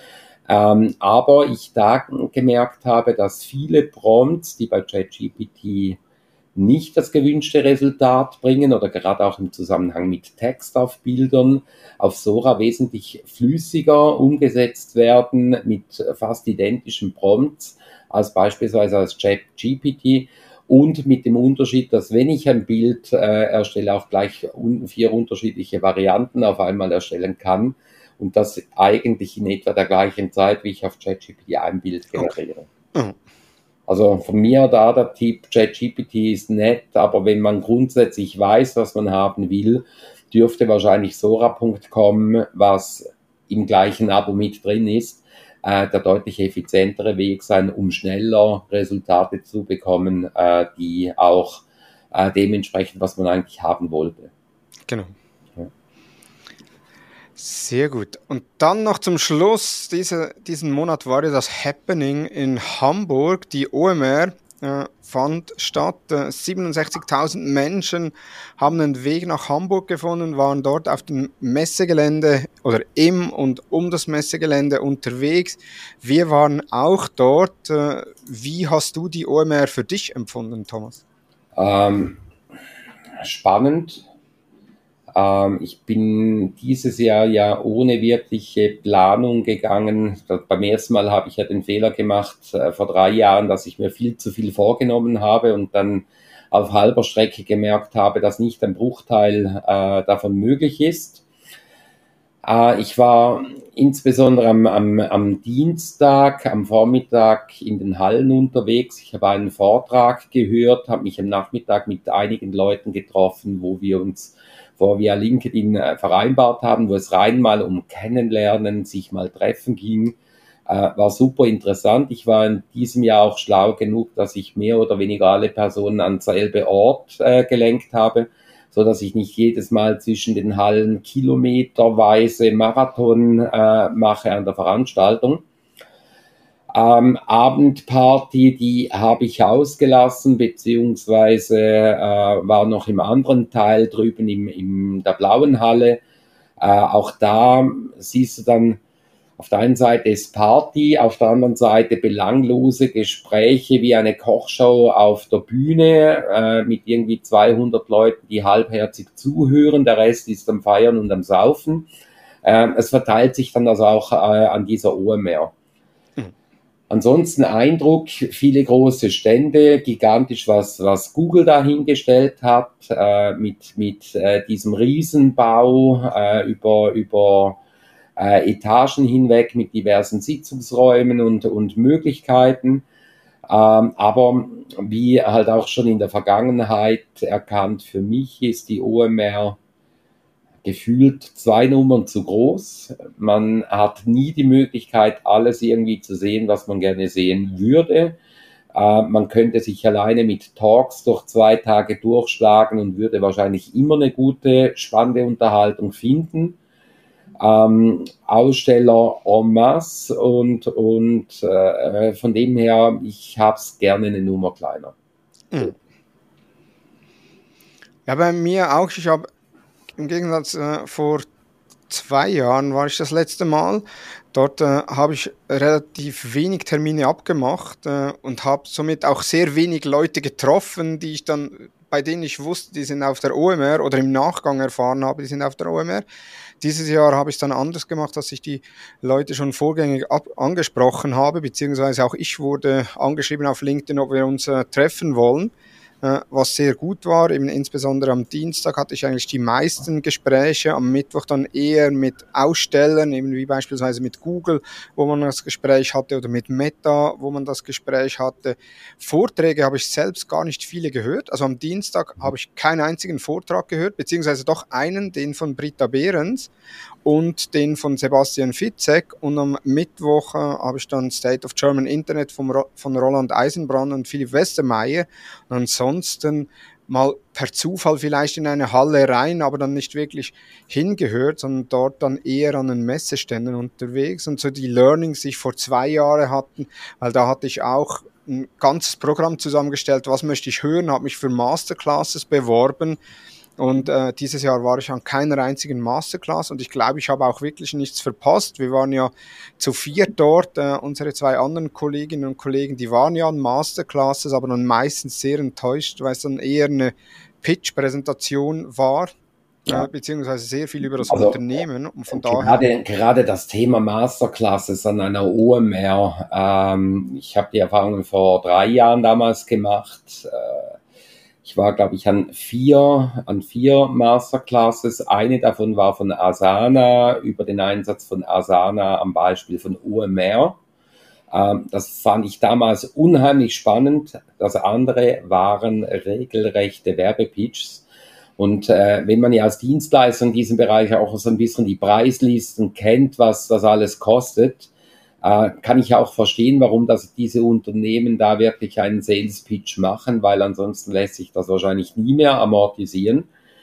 Ähm, aber ich da gemerkt habe, dass viele Prompts, die bei ChatGPT nicht das gewünschte Resultat bringen oder gerade auch im Zusammenhang mit Text auf Bildern, auf Sora wesentlich flüssiger umgesetzt werden mit fast identischen Prompts als beispielsweise als ChatGPT und mit dem Unterschied, dass wenn ich ein Bild äh, erstelle, auch gleich un- vier unterschiedliche Varianten auf einmal erstellen kann und das eigentlich in etwa der gleichen Zeit, wie ich auf ChatGPT ein Bild generiere. Okay. Also von mir da der Tipp, ChatGPT ist nett, aber wenn man grundsätzlich weiß, was man haben will, dürfte wahrscheinlich Sora Punkt com, was im gleichen Abo mit drin ist, äh, der deutlich effizientere Weg sein, um schneller Resultate zu bekommen, äh, die auch äh, dementsprechend, was man eigentlich haben wollte. Genau. Sehr gut. Und dann noch zum Schluss, diese, diesen Monat war ja das Happening in Hamburg. Die O M R äh, fand statt. Äh, siebenundsechzigtausend Menschen haben einen Weg nach Hamburg gefunden, waren dort auf dem Messegelände oder im und um das Messegelände unterwegs. Wir waren auch dort. Äh, wie hast du die O M R für dich empfunden, Thomas? Ähm, spannend. Ich bin dieses Jahr ja ohne wirkliche Planung gegangen. Beim ersten Mal habe ich ja den Fehler gemacht, äh, vor drei Jahren, dass ich mir viel zu viel vorgenommen habe und dann auf halber Strecke gemerkt habe, dass nicht ein Bruchteil äh, davon möglich ist. Äh, ich war insbesondere am, am, am Dienstag, am Vormittag in den Hallen unterwegs. Ich habe einen Vortrag gehört, habe mich am Nachmittag mit einigen Leuten getroffen, wo wir uns wo wir LinkedIn äh, vereinbart haben, wo es rein mal um Kennenlernen, sich mal treffen ging, äh, war super interessant. Ich war in diesem Jahr auch schlau genug, dass ich mehr oder weniger alle Personen an selbe Ort äh, gelenkt habe, so dass ich nicht jedes Mal zwischen den Hallen kilometerweise Marathon äh, mache an der Veranstaltung. Ähm, Abendparty, die habe ich ausgelassen, beziehungsweise äh, war noch im anderen Teil drüben im, in der blauen Halle. Äh, auch da siehst du dann, auf der einen Seite ist Party, auf der anderen Seite belanglose Gespräche wie eine Kochshow auf der Bühne äh, mit irgendwie zweihundert Leuten, die halbherzig zuhören. Der Rest ist am Feiern und am Saufen. Äh, es verteilt sich dann also auch äh, an dieser O M R. Ansonsten Eindruck, viele große Stände, gigantisch, was, was Google dahingestellt hat, äh, mit, mit äh, diesem Riesenbau äh, über, über äh, Etagen hinweg mit diversen Sitzungsräumen und, und Möglichkeiten. Ähm, aber wie halt auch schon in der Vergangenheit erkannt, für mich ist die O M R gefühlt zwei Nummern zu groß. Man hat nie die Möglichkeit, alles irgendwie zu sehen, was man gerne sehen würde. Äh, man könnte sich alleine mit Talks durch zwei Tage durchschlagen und würde wahrscheinlich immer eine gute, spannende Unterhaltung finden. Ähm, Aussteller en masse und, und äh, von dem her, ich habe es gerne eine Nummer kleiner. Mhm. Ja, bei mir auch. Ich habe im Gegensatz äh, vor zwei Jahren war ich das letzte Mal. Dort äh, habe ich relativ wenig Termine abgemacht äh, und habe somit auch sehr wenig Leute getroffen, die ich dann, bei denen ich wusste, die sind auf der O M R oder im Nachgang erfahren habe, die sind auf der O M R. Dieses Jahr habe ich es dann anders gemacht, dass ich die Leute schon vorgängig ab angesprochen habe, beziehungsweise auch ich wurde angeschrieben auf LinkedIn, ob wir uns äh, treffen wollen. Äh, was sehr gut war, eben insbesondere am Dienstag hatte ich eigentlich die meisten Gespräche, am Mittwoch dann eher mit Ausstellern, eben wie beispielsweise mit Google, wo man das Gespräch hatte, oder mit Meta, wo man das Gespräch hatte. Vorträge habe ich selbst gar nicht viele gehört, also am Dienstag habe ich keinen einzigen Vortrag gehört, beziehungsweise doch einen, den von Britta Behrens und den von Sebastian Fitzek, und am Mittwoch äh, habe ich dann State of German Internet vom Ro- von Roland Eisenbrand und Philipp Westermeier, und ansonsten mal per Zufall vielleicht in eine Halle rein, aber dann nicht wirklich hingehört, sondern dort dann eher an den Messeständen unterwegs, und so die Learnings, die ich vor zwei Jahren hatten, weil da hatte ich auch ein ganzes Programm zusammengestellt, was möchte ich hören, habe mich für Masterclasses beworben. Und äh, dieses Jahr war ich an keiner einzigen Masterclass, und ich glaube, ich habe auch wirklich nichts verpasst. Wir waren ja zu viert dort, äh, unsere zwei anderen Kolleginnen und Kollegen, die waren ja an Masterclasses, aber dann meistens sehr enttäuscht, weil es dann eher eine Pitch-Präsentation war, Ja. äh, beziehungsweise sehr viel über das Also, Unternehmen. Und von daher... Gerade, gerade das Thema Masterclasses an einer O M R, ähm, ich habe die Erfahrungen vor drei Jahren damals gemacht. Äh, ich war, glaube ich, an vier, an vier Masterclasses. Eine davon war von Asana, über den Einsatz von Asana am Beispiel von O M R. Ähm, das fand ich damals unheimlich spannend. Das andere waren regelrechte Werbepitches. Und äh, wenn man ja als Dienstleister in diesem Bereich auch so ein bisschen die Preislisten kennt, was das alles kostet, äh, kann ich auch verstehen, warum das diese Unternehmen da wirklich einen Sales Pitch machen, weil ansonsten lässt sich das wahrscheinlich nie mehr amortisieren.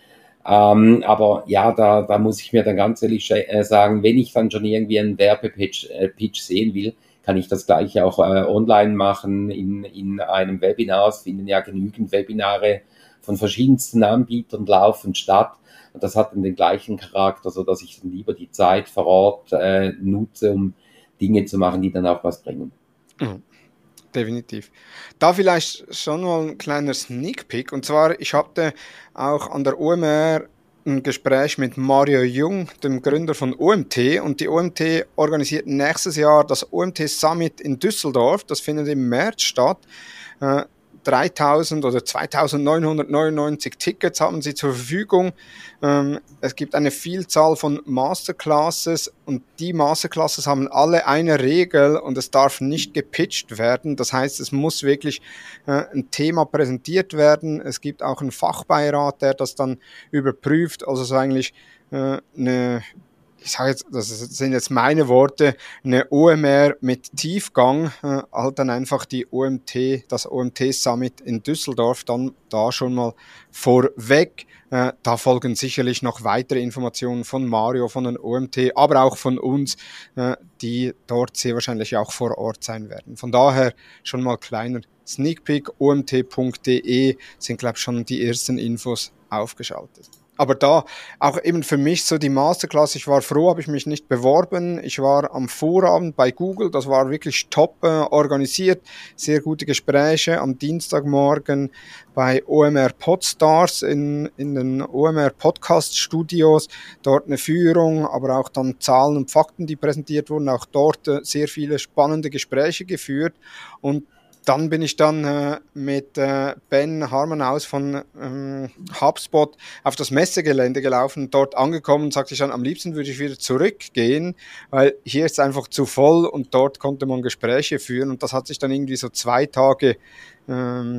Ähm, aber ja, da, da muss ich mir dann ganz ehrlich äh, sagen, wenn ich dann schon irgendwie einen Werbepitch äh, Pitch sehen will, kann ich das gleiche auch äh, online machen, in, in einem Webinar. Es finden ja genügend Webinare von verschiedensten Anbietern laufen statt. Und das hat dann den gleichen Charakter, so dass ich dann lieber die Zeit vor Ort äh, nutze, um Dinge zu machen, die dann auch was bringen. Mhm. Definitiv. Da vielleicht schon mal ein kleiner Sneak Peek. Und zwar, ich hatte auch an der O M R ein Gespräch mit Mario Jung, dem Gründer von O M T. Und die O M T organisiert nächstes Jahr das O M T Summit in Düsseldorf. Das findet im März statt. Äh, dreitausend oder zweitausendneunhundertneunundneunzig Tickets haben sie zur Verfügung. Ähm, es gibt eine Vielzahl von Masterclasses, und die Masterclasses haben alle eine Regel, und es darf nicht gepitcht werden. Das heißt, es muss wirklich äh, ein Thema präsentiert werden. Es gibt auch einen Fachbeirat, der das dann überprüft. Also so eigentlich äh, eine... Ich sage jetzt, das sind jetzt meine Worte, eine O M R mit Tiefgang, äh, halt dann einfach die O M T, das O M T Summit in Düsseldorf, dann da schon mal vorweg. Äh, da folgen sicherlich noch weitere Informationen von Mario, von den O M T, aber auch von uns, äh, die dort sehr wahrscheinlich auch vor Ort sein werden. Von daher schon mal kleiner Sneak Peek, o m t punkt d e sind, glaube ich, schon die ersten Infos aufgeschaltet. Aber da auch eben für mich so die Masterclass, ich war froh, habe ich mich nicht beworben. Ich war am Vorabend bei Google, das war wirklich top äh, organisiert, sehr gute Gespräche. Am Dienstagmorgen bei O M R Podstars in, in den O M R Podcast Studios, dort eine Führung, aber auch dann Zahlen und Fakten, die präsentiert wurden, auch dort äh, sehr viele spannende Gespräche geführt. Und dann bin ich dann äh, mit äh, Ben Harmanaus von ähm, HubSpot auf das Messegelände gelaufen, dort angekommen, und sagte ich dann, am liebsten würde ich wieder zurückgehen, weil hier ist es einfach zu voll, und dort konnte man Gespräche führen, und das hat sich dann irgendwie so zwei Tage ähm,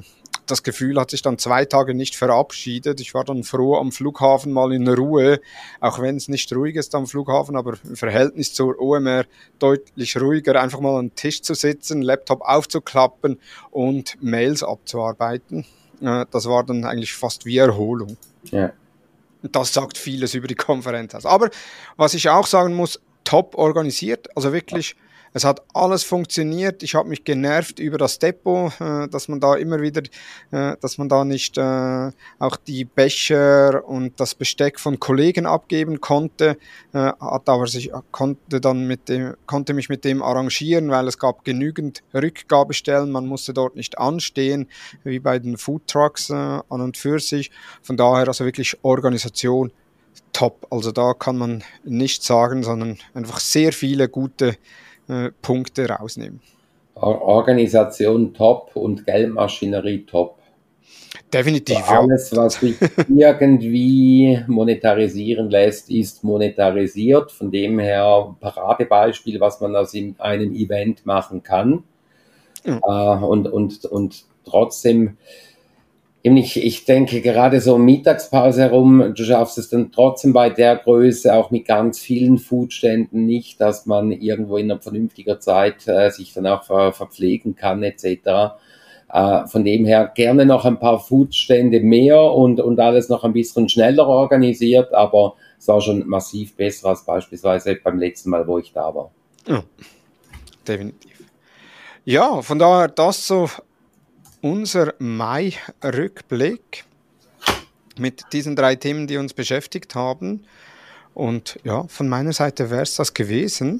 das Gefühl hat sich dann zwei Tage nicht verabschiedet. Ich war dann froh, am Flughafen mal in Ruhe, auch wenn es nicht ruhig ist am Flughafen, aber im Verhältnis zur O M R deutlich ruhiger, einfach mal an den Tisch zu sitzen, Laptop aufzuklappen und Mails abzuarbeiten. Äh, das war dann eigentlich fast wie Erholung. Ja. Das sagt vieles über die Konferenz aus. Aber was ich auch sagen muss, top organisiert, also wirklich, es hat alles funktioniert. Ich habe mich genervt über das Depot, äh, dass man da immer wieder, äh, dass man da nicht äh, auch die Becher und das Besteck von Kollegen abgeben konnte, äh, hat aber sich konnte dann mit dem konnte mich mit dem arrangieren, weil es gab genügend Rückgabestellen. Man musste dort nicht anstehen, wie bei den Foodtrucks äh, an und für sich. Von daher also wirklich Organisation top. Also da kann man nichts sagen, sondern einfach sehr viele gute äh, Punkte rausnehmen. Organisation top und Geldmaschinerie top. Definitiv, so alles, ja. was sich irgendwie monetarisieren lässt, ist monetarisiert. Von dem her Paradebeispiel, was man aus einem Event machen kann. Mhm. Äh, und, und, und trotzdem, ich, ich denke gerade so Mittagspause herum, du schaffst es dann trotzdem bei der Größe, auch mit ganz vielen Foodständen nicht, dass man irgendwo in einer vernünftiger Zeit äh, sich dann auch ver, verpflegen kann et cetera. Äh, von dem her gerne noch ein paar Foodstände mehr und, und alles noch ein bisschen schneller organisiert, aber es war schon massiv besser als beispielsweise beim letzten Mal, wo ich da war. Ja, definitiv. Ja, von daher das so unser Mai-Rückblick mit diesen drei Themen, die uns beschäftigt haben. Und ja, von meiner Seite wäre es das gewesen.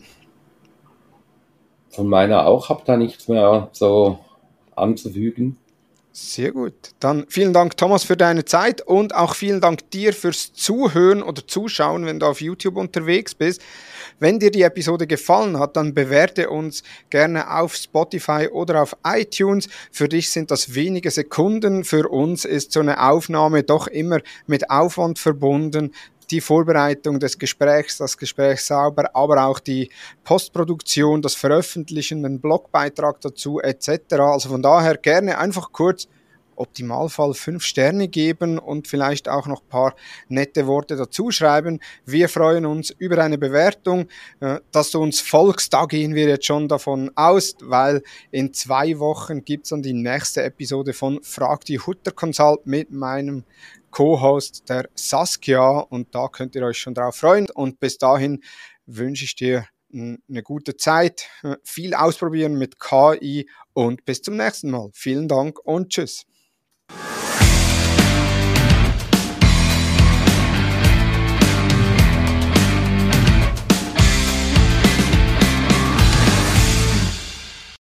Von meiner auch, habe da nichts mehr so anzufügen. Sehr gut. Dann vielen Dank, Thomas, für deine Zeit und auch vielen Dank dir fürs Zuhören oder Zuschauen, wenn du auf YouTube unterwegs bist. Wenn dir die Episode gefallen hat, dann bewerte uns gerne auf Spotify oder auf iTunes. Für dich sind das wenige Sekunden. Für uns ist so eine Aufnahme doch immer mit Aufwand verbunden. Die Vorbereitung des Gesprächs, das Gespräch sauber, aber auch die Postproduktion, das Veröffentlichen, den Blogbeitrag dazu et cetera. Also von daher gerne einfach kurz Optimalfall fünf Sterne geben und vielleicht auch noch ein paar nette Worte dazu schreiben. Wir freuen uns über eine Bewertung, dass du uns folgst. Da gehen wir jetzt schon davon aus, weil in zwei Wochen gibt es dann die nächste Episode von Frag die Hutter Consult mit meinem Co-Host, der Saskia, und da könnt ihr euch schon drauf freuen. Und bis dahin wünsche ich dir eine gute Zeit, viel ausprobieren mit K I und bis zum nächsten Mal. Vielen Dank und tschüss.